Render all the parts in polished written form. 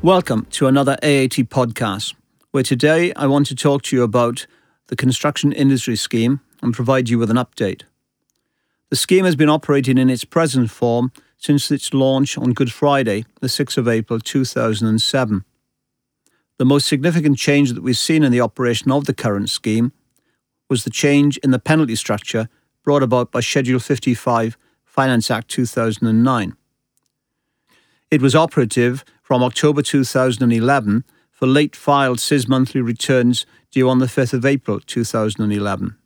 Welcome to another AAT podcast, where today I want to talk to you about the construction industry scheme and provide you with an update. The scheme has been operating in its present form since its launch on Good Friday, the 6th of April 2007. The most significant change that we've seen in the operation of the current scheme was the change in the penalty structure brought about by Schedule 55 Finance Act 2009. It was operative from October 2011 for late filed CIS monthly returns due on the 5th of April 2011.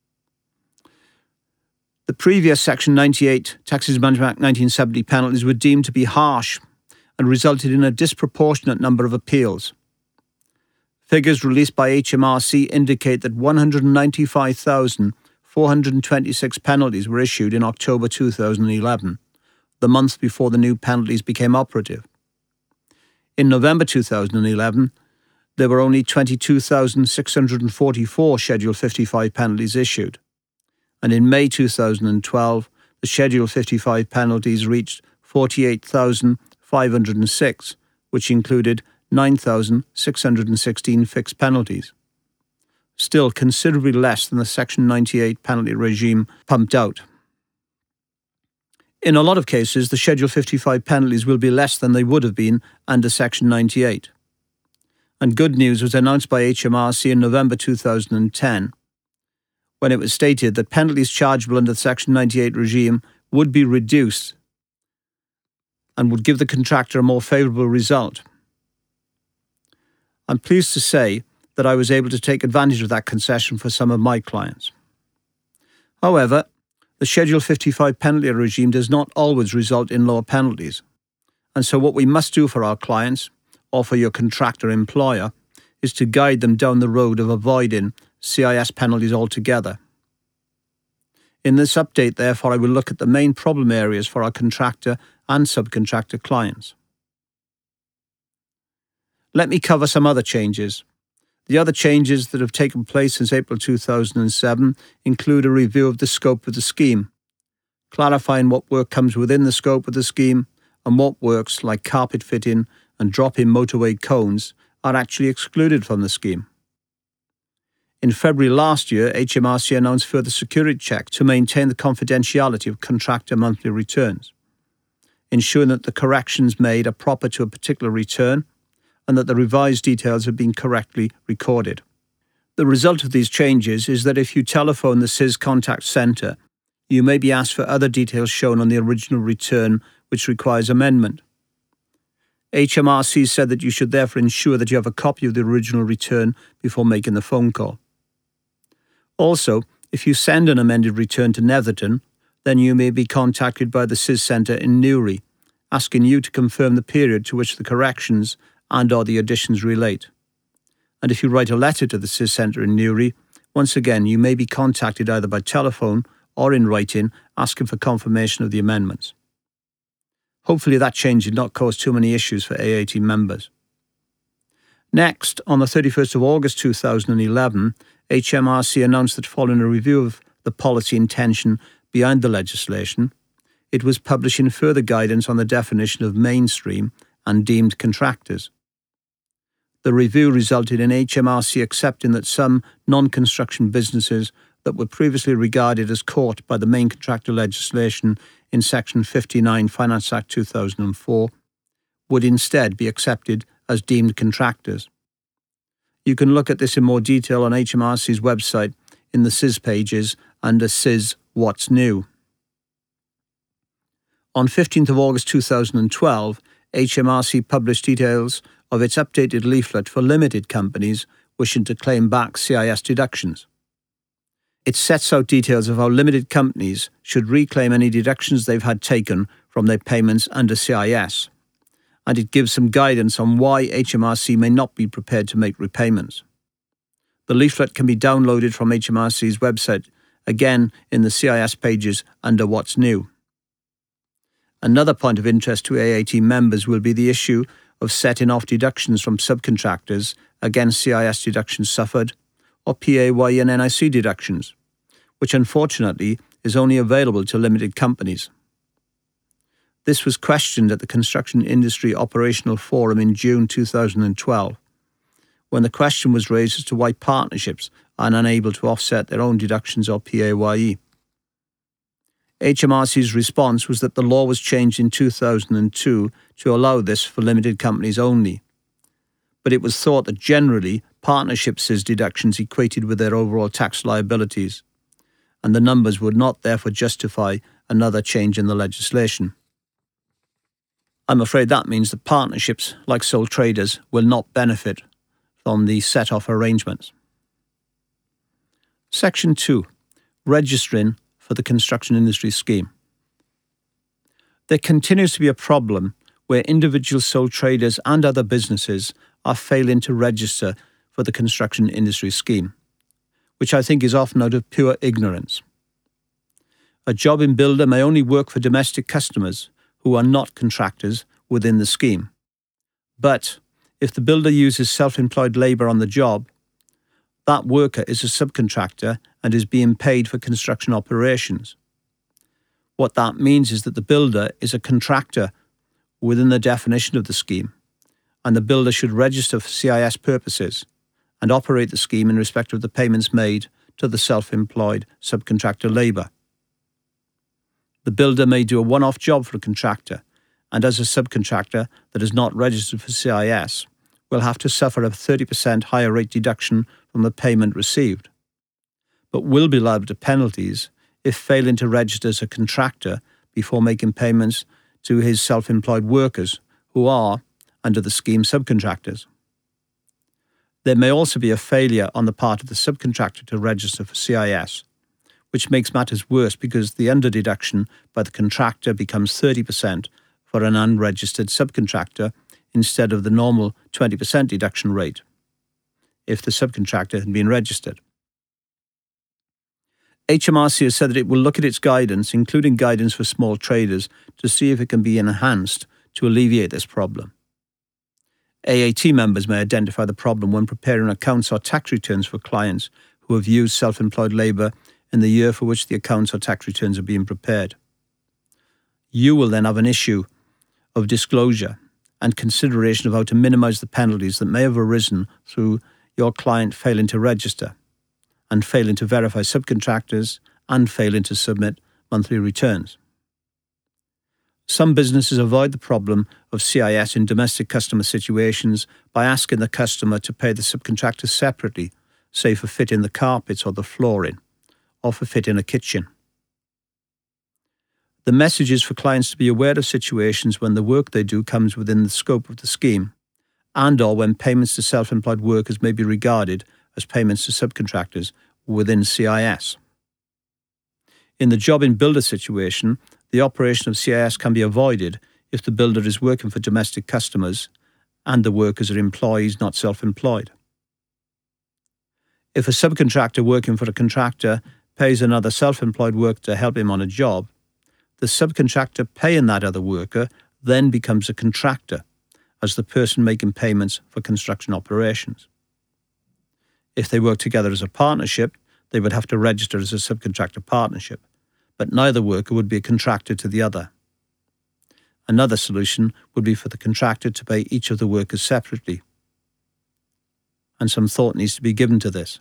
The previous Section 98 Taxes Management Act 1970 penalties were deemed to be harsh and resulted in a disproportionate number of appeals. Figures released by HMRC indicate that 195,426 penalties were issued in October 2011, the month before the new penalties became operative. In November 2011, there were only 22,644 Schedule 55 penalties issued, and in May 2012, the Schedule 55 penalties reached 48,506, which included 9,616 fixed penalties. Still considerably less than the Section 98 penalty regime pumped out. In a lot of cases, the Schedule 55 penalties will be less than they would have been under Section 98. And good news was announced by HMRC in November 2010, when it was stated that penalties chargeable under the Section 98 regime would be reduced and would give the contractor a more favourable result. I'm pleased to say that I was able to take advantage of that concession for some of my clients. However, the Schedule 55 penalty regime does not always result in lower penalties. And so what we must do for our clients, or for your contractor employer, is to guide them down the road of avoiding CIS penalties altogether. In this update, therefore, I will look at the main problem areas for our contractor and subcontractor clients. Let me cover some other changes. The other changes that have taken place since April 2007 include a review of the scope of the scheme, clarifying what work comes within the scope of the scheme and what works like carpet fitting and drop-in motorway cones are actually excluded from the scheme. In February last year, HMRC announced further security checks to maintain the confidentiality of contractor monthly returns, ensuring that the corrections made are proper to a particular return and that the revised details have been correctly recorded. The result of these changes is that if you telephone the CIS Contact Centre, you may be asked for other details shown on the original return which requires amendment. HMRC said that you should therefore ensure that you have a copy of the original return before making the phone call. Also, if you send an amended return to Netherton, then you may be contacted by the CIS Centre in Newry, asking you to confirm the period to which the corrections and/or the additions relate. And if you write a letter to the CIS Centre in Newry, once again you may be contacted either by telephone or in writing asking for confirmation of the amendments. Hopefully that change did not cause too many issues for AAT members. Next, on the 31st of August 2011, HMRC announced that following a review of the policy intention behind the legislation, it was publishing further guidance on the definition of mainstream and deemed contractors. The review resulted in HMRC accepting that some non-construction businesses that were previously regarded as caught by the main contractor legislation in Section 59 Finance Act 2004 would instead be accepted as deemed contractors. You can look at this in more detail on HMRC's website in the CIS pages under CIS What's New. On 15th of August 2012, HMRC published details of its updated leaflet for limited companies wishing to claim back CIS deductions. It sets out details of how limited companies should reclaim any deductions they've had taken from their payments under CIS, and it gives some guidance on why HMRC may not be prepared to make repayments. The leaflet can be downloaded from HMRC's website, again in the CIS pages under What's New. Another point of interest to AAT members will be the issue of setting off deductions from subcontractors against CIS deductions suffered, or PAYE and NIC deductions, which unfortunately is only available to limited companies. This was questioned at the Construction Industry Operational Forum in June 2012, when the question was raised as to why partnerships are unable to offset their own deductions or PAYE. HMRC's response was that the law was changed in 2002 to allow this for limited companies only, but it was thought that generally partnerships' deductions equated with their overall tax liabilities, and the numbers would not therefore justify another change in the legislation. I'm afraid that means that partnerships, like sole traders, will not benefit from the set-off arrangements. Section 2. Registering for the Construction Industry Scheme. There continues to be a problem where individual sole traders and other businesses are failing to register for the Construction Industry Scheme, which I think is often out of pure ignorance. A jobbing builder may only work for domestic customers who are not contractors within the scheme. But if the builder uses self-employed labour on the job, that worker is a subcontractor and is being paid for construction operations. What that means is that the builder is a contractor within the definition of the scheme, and the builder should register for CIS purposes and operate the scheme in respect of the payments made to the self-employed subcontractor labour. The builder may do a one-off job for a contractor, and as a subcontractor that is not registered for CIS, will have to suffer a 30% higher rate deduction from the payment received, but will be liable to penalties if failing to register as a contractor before making payments to his self-employed workers, who are, under the scheme, subcontractors. There may also be a failure on the part of the subcontractor to register for CIS, which makes matters worse because the underdeduction by the contractor becomes 30% for an unregistered subcontractor instead of the normal 20% deduction rate if the subcontractor had been registered. HMRC has said that it will look at its guidance, including guidance for small traders, to see if it can be enhanced to alleviate this problem. AAT members may identify the problem when preparing accounts or tax returns for clients who have used self-employed labour in the year for which the accounts or tax returns are being prepared. You will then have an issue of disclosure and consideration of how to minimise the penalties that may have arisen through your client failing to register and failing to verify subcontractors and failing to submit monthly returns. Some businesses avoid the problem of CIS in domestic customer situations by asking the customer to pay the subcontractor separately, say for fitting the carpets or the flooring, or for fitting a kitchen. The message is for clients to be aware of situations when the work they do comes within the scope of the scheme, and or when payments to self-employed workers may be regarded as payments to subcontractors within CIS. In the jobbing builder situation, the operation of CIS can be avoided if the builder is working for domestic customers and the workers are employees, not self-employed. If a subcontractor working for a contractor pays another self-employed worker to help him on a job, the subcontractor paying that other worker then becomes a contractor as the person making payments for construction operations. If they work together as a partnership, they would have to register as a subcontractor partnership, but neither worker would be a contractor to the other. Another solution would be for the contractor to pay each of the workers separately, and some thought needs to be given to this.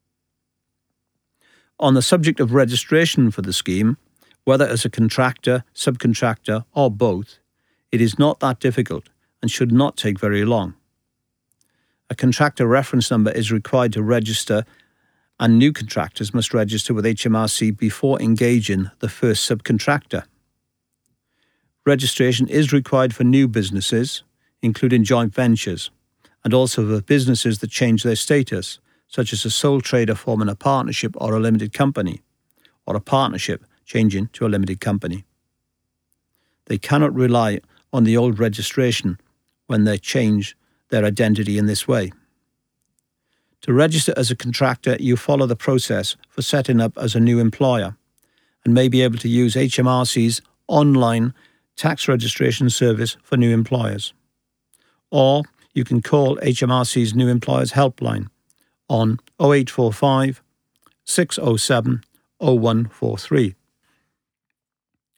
On the subject of registration for the scheme, whether as a contractor, subcontractor, or both, it is not that difficult and should not take very long. A contractor reference number is required to register, and new contractors must register with HMRC before engaging the first subcontractor. Registration is required for new businesses, including joint ventures, and also for businesses that change their status, such as a sole trader forming a partnership or a limited company, or a partnership changing to a limited company. They cannot rely on the old registration when they change their identity in this way. To register as a contractor, you follow the process for setting up as a new employer and may be able to use HMRC's online tax registration service for new employers. Or you can call HMRC's New Employers Helpline on 0845 607 0143.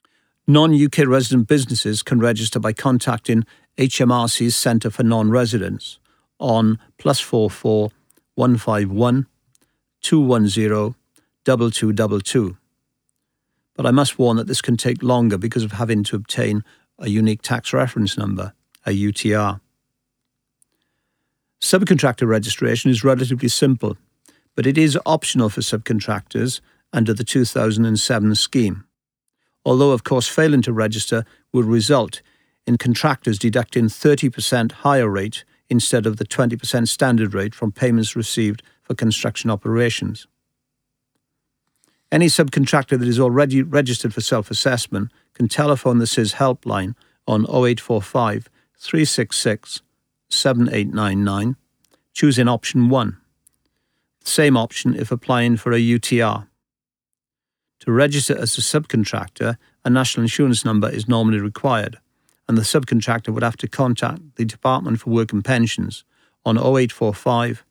Non-UK resident businesses can register by contacting HMRC's Centre for Non-Residents on +44 151 210 2222. But I must warn that this can take longer because of having to obtain a unique tax reference number, a UTR. Subcontractor registration is relatively simple, but it is optional for subcontractors under the 2007 scheme. Although, of course, failing to register would result in contractors deducting 30% higher rate instead of the 20% standard rate from payments received for construction operations. Any subcontractor that is already registered for self-assessment can telephone the CIS helpline on 0845 366 7899, choosing option 1. The same option if applying for a UTR. To register as a subcontractor, a national insurance number is normally required, and the subcontractor would have to contact the Department for Work and Pensions on 0845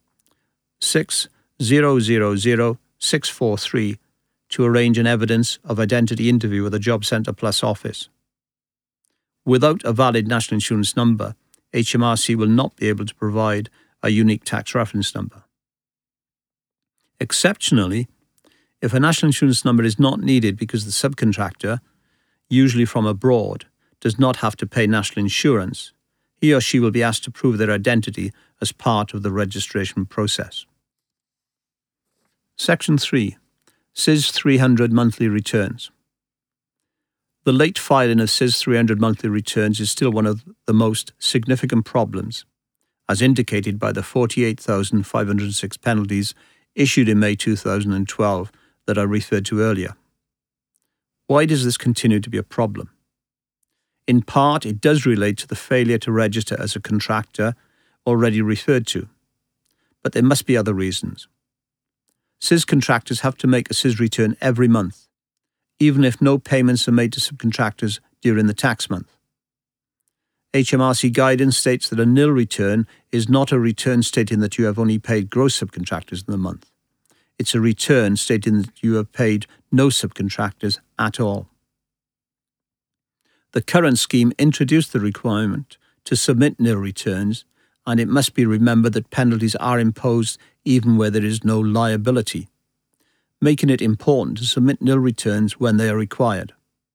6000 643 to arrange an evidence of identity interview with the Job Centre Plus office. Without a valid national insurance number, HMRC will not be able to provide a unique tax reference number. Exceptionally, if a national insurance number is not needed because the subcontractor, usually from abroad, does not have to pay national insurance, he or she will be asked to prove their identity as part of the registration process. Section 3. CIS 300 monthly returns. The late filing of CIS 300 monthly returns is still one of the most significant problems, as indicated by the 48,506 penalties issued in May 2012 that I referred to earlier. Why does this continue to be a problem? In part, it does relate to the failure to register as a contractor already referred to, but there must be other reasons. CIS contractors have to make a CIS return every month, even if no payments are made to subcontractors during the tax month. HMRC guidance states that a nil return is not a return stating that you have only paid gross subcontractors in the month. It's a return stating that you have paid no subcontractors at all. The current scheme introduced the requirement to submit nil returns, and it must be remembered that penalties are imposed even where there is no liability, making it important to submit nil returns when they are required.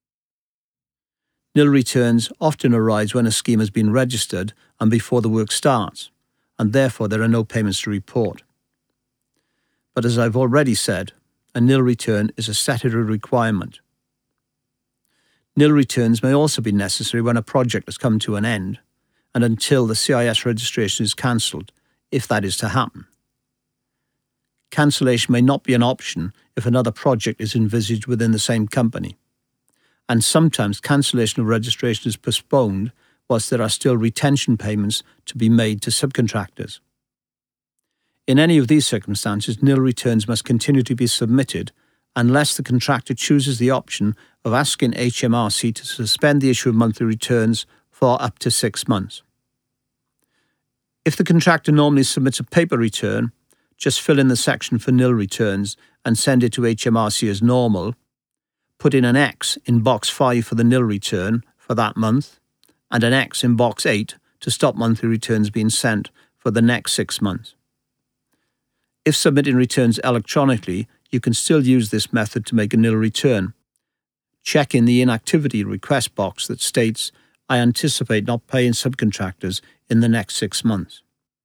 Nil returns often arise when a scheme has been registered and before the work starts, and therefore there are no payments to report. But as I've already said, a nil return is a statutory requirement. Nil returns may also be necessary when a project has come to an end and until the CIS registration is cancelled, if that is to happen. Cancellation may not be an option if another project is envisaged within the same company, and sometimes cancellation of registration is postponed whilst there are still retention payments to be made to subcontractors. In any of these circumstances, nil returns must continue to be submitted unless the contractor chooses the option of asking HMRC to suspend the issue of monthly returns for up to 6 months. If the contractor normally submits a paper return, just fill in the section for nil returns and send it to HMRC as normal. Put in an X in box 5 for the nil return for that month, and an X in box 8 to stop monthly returns being sent for the next 6 months. If submitting returns electronically, you can still use this method to make a nil return. Check in the inactivity request box that states, "I anticipate not paying subcontractors in the next 6 months."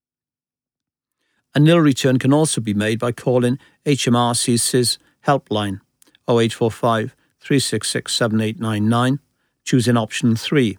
A nil return can also be made by calling HMRC's CIS helpline 0845 366 7899, choosing option 3.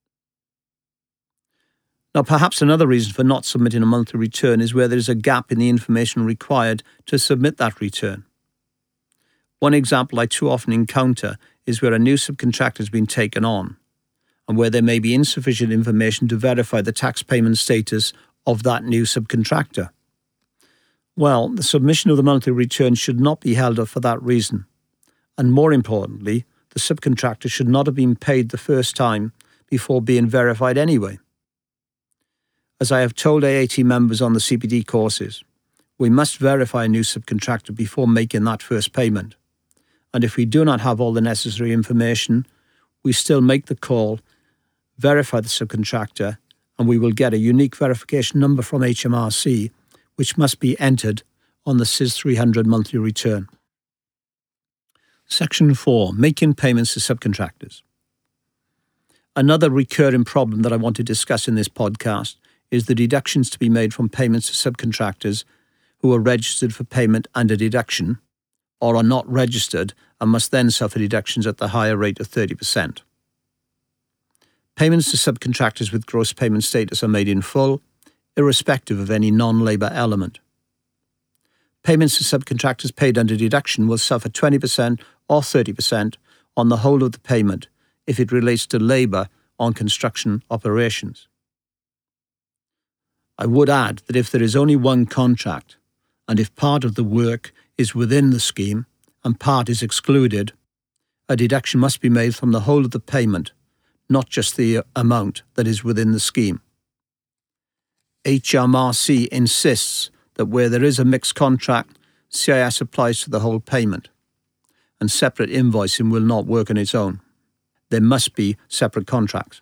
Now, perhaps another reason for not submitting a monthly return is where there is a gap in the information required to submit that return. One example I too often encounter is where a new subcontractor has been taken on, and where there may be insufficient information to verify the tax payment status of that new subcontractor. Well, the submission of the monthly return should not be held up for that reason, and more importantly, the subcontractor should not have been paid the first time before being verified anyway. As I have told AAT members on the CPD courses, we must verify a new subcontractor before making that first payment. And if we do not have all the necessary information, we still make the call, verify the subcontractor, and we will get a unique verification number from HMRC, which must be entered on the CIS 300 monthly return. Section 4. Making payments to subcontractors. Another recurring problem that I want to discuss in this podcast is the deductions to be made from payments to subcontractors who are registered for payment and a deduction, or are not registered and must then suffer deductions at the higher rate of 30%. Payments to subcontractors with gross payment status are made in full, irrespective of any non-labour element. Payments to subcontractors paid under deduction will suffer 20% or 30% on the whole of the payment if it relates to labour on construction operations. I would add that if there is only one contract, and if part of the work is within the scheme and part is excluded, a deduction must be made from the whole of the payment, not just the amount that is within the scheme. HMRC insists that where there is a mixed contract, CIS applies to the whole payment, and separate invoicing will not work on its own. There must be separate contracts.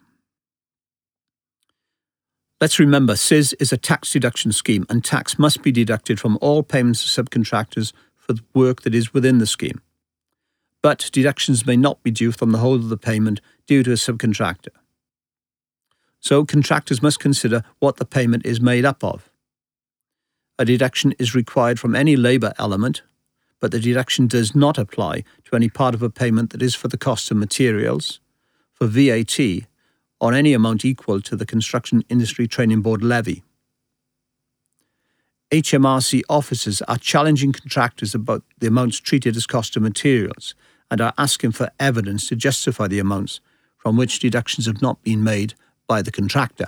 Let's remember, CIS is a tax deduction scheme, and tax must be deducted from all payments to subcontractors for the work that is within the scheme. But deductions may not be due from the whole of the payment due to a subcontractor. So contractors must consider what the payment is made up of. A deduction is required from any labour element, but the deduction does not apply to any part of a payment that is for the cost of materials, for VAT, or any amount equal to the Construction Industry Training Board levy. HMRC officers are challenging contractors about the amounts treated as cost of materials and are asking for evidence to justify the amounts from which deductions have not been made by the contractor.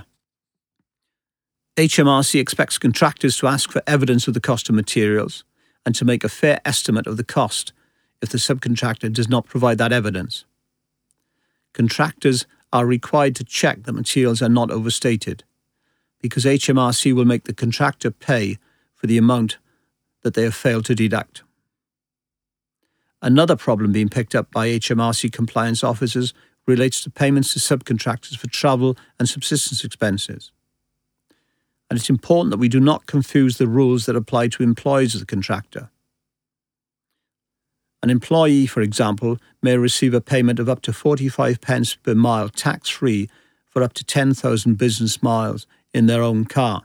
HMRC expects contractors to ask for evidence of the cost of materials and to make a fair estimate of the cost if the subcontractor does not provide that evidence. Contractors are required to check that materials are not overstated, because HMRC will make the contractor pay for the amount that they have failed to deduct. Another problem being picked up by HMRC compliance officers relates to payments to subcontractors for travel and subsistence expenses. And it's important that we do not confuse the rules that apply to employees of the contractor. An employee, for example, may receive a payment of up to 45 pence per mile tax-free for up to 10,000 business miles in their own car.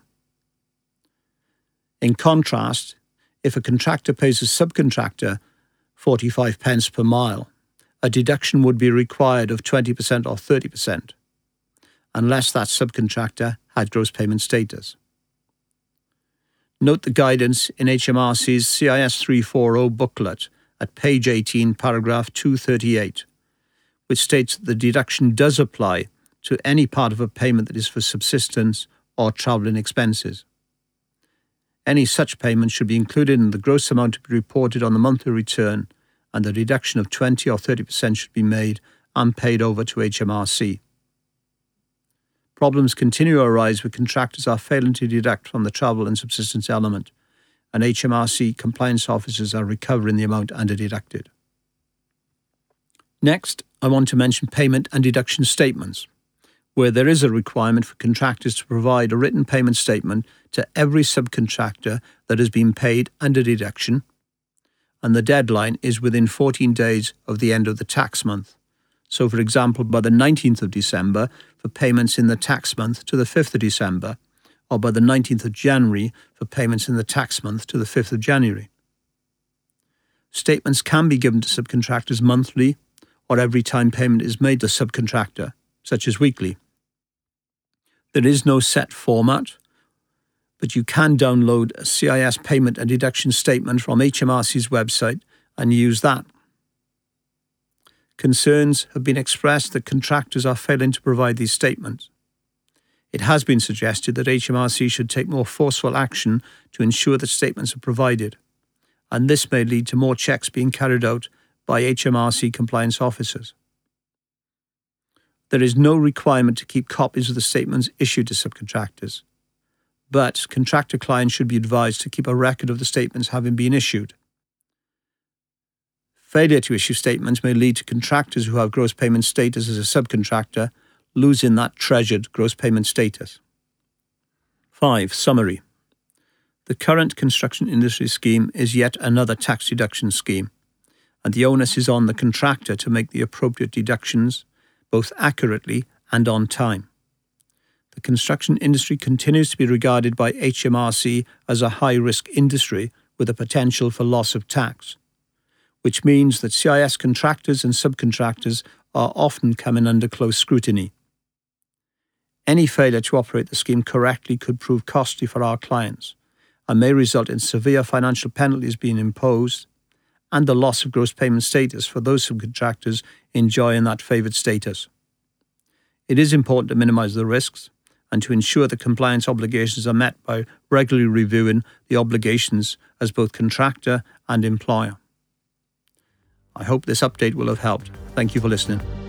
In contrast, if a contractor pays a subcontractor 45 pence per mile, a deduction would be required of 20% or 30%, unless that subcontractor had gross payment status. Note the guidance in HMRC's CIS 340 booklet at page 18, paragraph 238, which states that the deduction does apply to any part of a payment that is for subsistence or travelling expenses. Any such payment should be included in the gross amount to be reported on the monthly return, and the deduction of 20 or 30% should be made and paid over to HMRC. Problems continue to arise where contractors are failing to deduct from the travel and subsistence element, and HMRC compliance officers are recovering the amount under-deducted. Next, I want to mention payment and deduction statements, where there is a requirement for contractors to provide a written payment statement to every subcontractor that has been paid under deduction, and the deadline is within 14 days of the end of the tax month. So, for example, by the 19th of December for payments in the tax month to the 5th of December, or by the 19th of January for payments in the tax month to the 5th of January. Statements can be given to subcontractors monthly or every time payment is made to subcontractor, such as weekly. There is no set format, but you can download a CIS payment and deduction statement from HMRC's website and use that. Concerns have been expressed that contractors are failing to provide these statements. It has been suggested that HMRC should take more forceful action to ensure that statements are provided, and this may lead to more checks being carried out by HMRC compliance officers. There is no requirement to keep copies of the statements issued to subcontractors, but contractor clients should be advised to keep a record of the statements having been issued. Failure to issue statements may lead to contractors who have gross payment status as a subcontractor losing that treasured gross payment status. 5. Summary. The current construction industry scheme is yet another tax deduction scheme, and the onus is on the contractor to make the appropriate deductions, both accurately and on time. The construction industry continues to be regarded by HMRC as a high-risk industry with a potential for loss of tax, which means that CIS contractors and subcontractors are often coming under close scrutiny. Any failure to operate the scheme correctly could prove costly for our clients and may result in severe financial penalties being imposed and the loss of gross payment status for those subcontractors enjoying that favoured status. It is important to minimise the risks and to ensure that compliance obligations are met by regularly reviewing the obligations as both contractor and employer. I hope this update will have helped. Thank you for listening.